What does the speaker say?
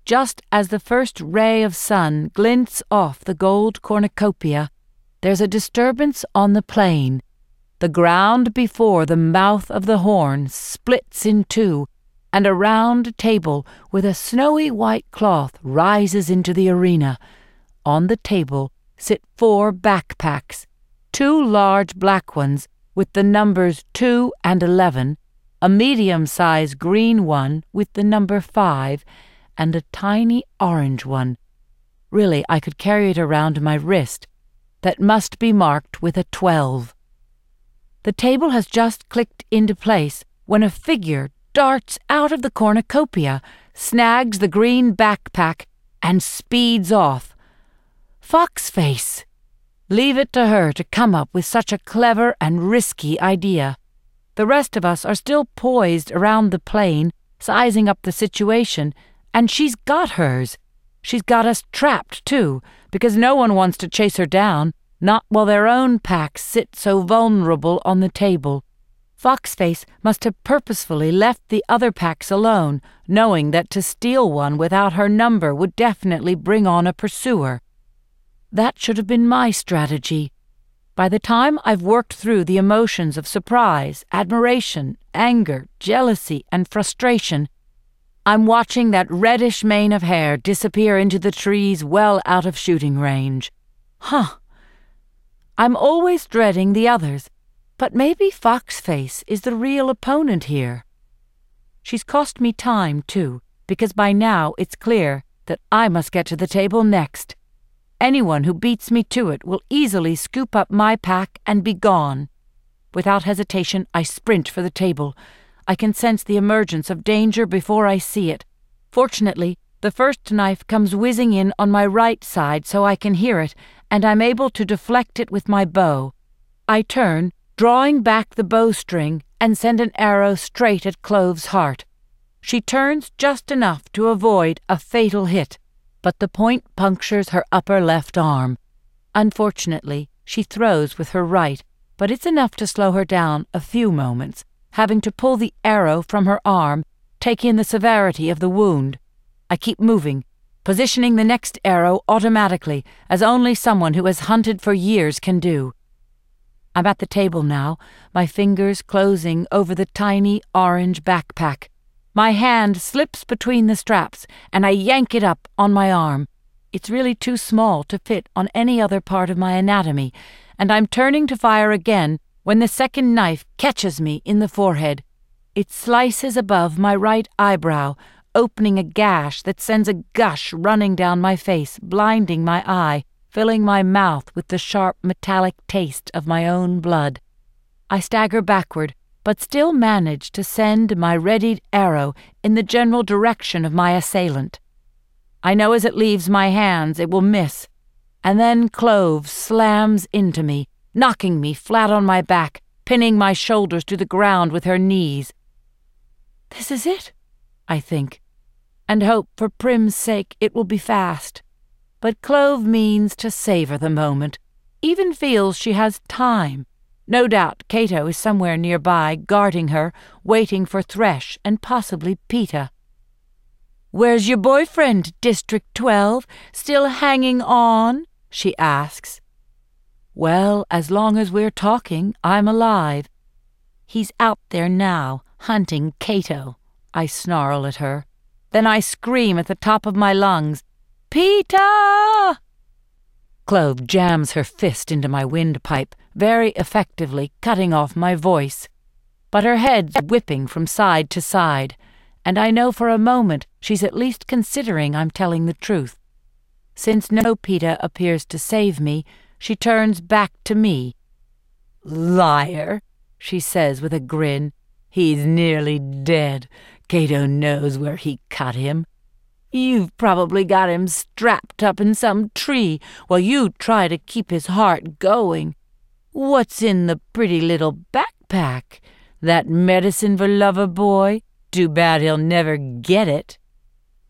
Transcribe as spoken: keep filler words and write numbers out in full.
just as the first ray of sun glints off the gold cornucopia, there's a disturbance on the plain. The ground before the mouth of the horn splits in two, and a round table with a snowy white cloth rises into the arena. On the table sit four backpacks, two large black ones with the numbers two and eleven, a medium-sized green one with the number five, and a tiny orange one. Really, I could carry it around my wrist, that must be marked with a twelve. The table has just clicked into place when a figure darts out of the cornucopia, snags the green backpack, and speeds off. Foxface! Leave it to her to come up with such a clever and risky idea. The rest of us are still poised around the plain, sizing up the situation, and she's got hers. She's got us trapped, too, because no one wants to chase her down, not while their own packs sit so vulnerable on the table. Foxface must have purposefully left the other packs alone, knowing that to steal one without her number would definitely bring on a pursuer. That should have been my strategy. By the time I've worked through the emotions of surprise, admiration, anger, jealousy, and frustration, I'm watching that reddish mane of hair disappear into the trees well out of shooting range. Huh. I'm always dreading the others, but maybe Foxface is the real opponent here. She's cost me time, too, because by now it's clear that I must get to the table next. Anyone who beats me to it will easily scoop up my pack and be gone. Without hesitation, I sprint for the table. I can sense the emergence of danger before I see it. Fortunately, the first knife comes whizzing in on my right side so I can hear it, and I'm able to deflect it with my bow. I turn, drawing back the bowstring, and send an arrow straight at Clove's heart. She turns just enough to avoid a fatal hit, but the point punctures her upper left arm. Unfortunately, she throws with her right, but it's enough to slow her down a few moments, having to pull the arrow from her arm, taking in the severity of the wound. I keep moving, positioning the next arrow automatically, as only someone who has hunted for years can do. I'm at the table now, my fingers closing over the tiny orange backpack. My hand slips between the straps, and I yank it up on my arm. It's really too small to fit on any other part of my anatomy, and I'm turning to fire again when the second knife catches me in the forehead. It slices above my right eyebrow, opening a gash that sends a gush running down my face, blinding my eye, filling my mouth with the sharp metallic taste of my own blood. I stagger backward, but still manage to send my readied arrow in the general direction of my assailant. I know as it leaves my hands it will miss, and then Clove slams into me, knocking me flat on my back, pinning my shoulders to the ground with her knees. This is it, I think, and hope for Prim's sake it will be fast. But Clove means to savor the moment, even feels she has time. No doubt Cato is somewhere nearby, guarding her, waiting for Thresh and possibly Peeta. "Where's your boyfriend, District twelve? Still hanging on?" she asks. Well, as long as we're talking, I'm alive. He's out there now, hunting Cato, I snarl at her. Then I scream at the top of my lungs, "Peeta!" Clove jams her fist into my windpipe, very effectively cutting off my voice. But her head's whipping from side to side, and I know for a moment she's at least considering I'm telling the truth. Since no Peeta appears to save me, she turns back to me. "Liar," she says with a grin. "He's nearly dead. Cato knows where he cut him. You've probably got him strapped up in some tree while you try to keep his heart going. What's in the pretty little backpack? That medicine for Loverboy? Too bad he'll never get it."